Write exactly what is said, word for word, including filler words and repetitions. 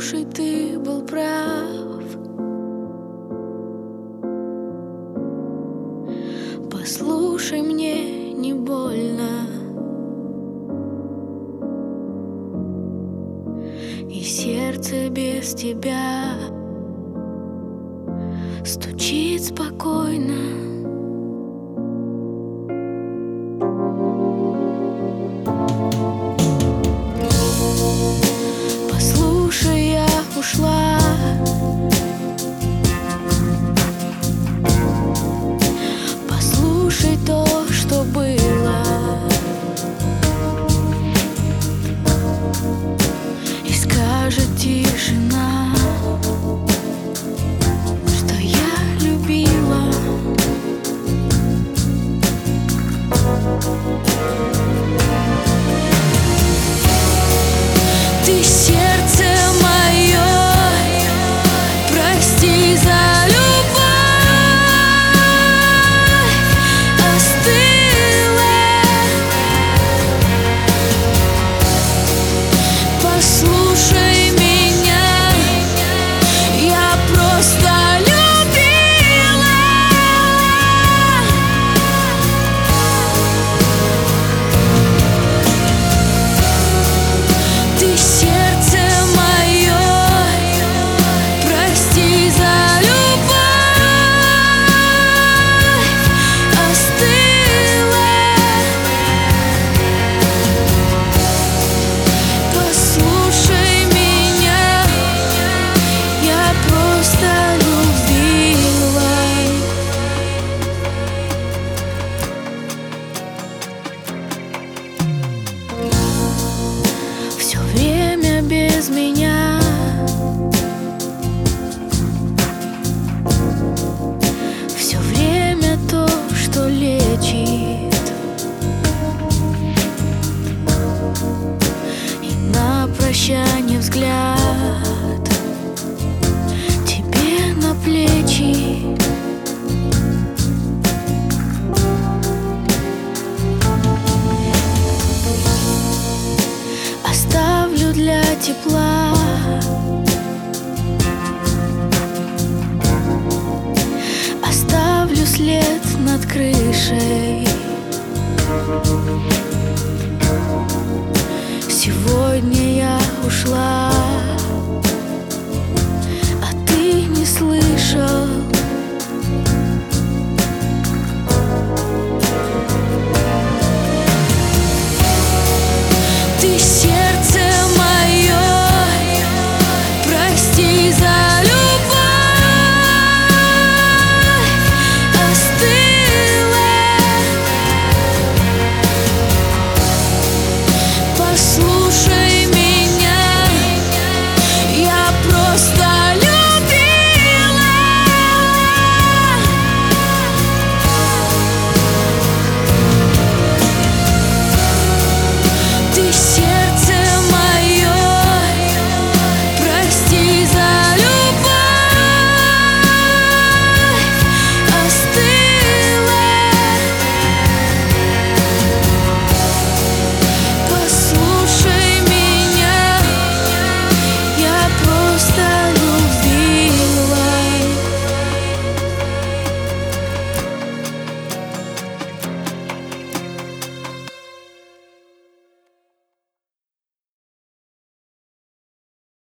Послушай, ты был прав. Послушай, мне не больно, и сердце без тебя стучит спокойно. Послушай, я ушла, послушай то, что было, и скажет тишина, что я любила. Ты сердце мое, прости за любовь, остыла. Послушай меня, я просто любила. Ты сердце мое, прости за любовь, остыла. Послушай меня, я просто любила. Все время без меня, все время то, что лечит, и на прощание взгляд тебе на плечи. Оставлю для тепла, оставлю след над крышей. Сегодня я ушла, а ты не слышал.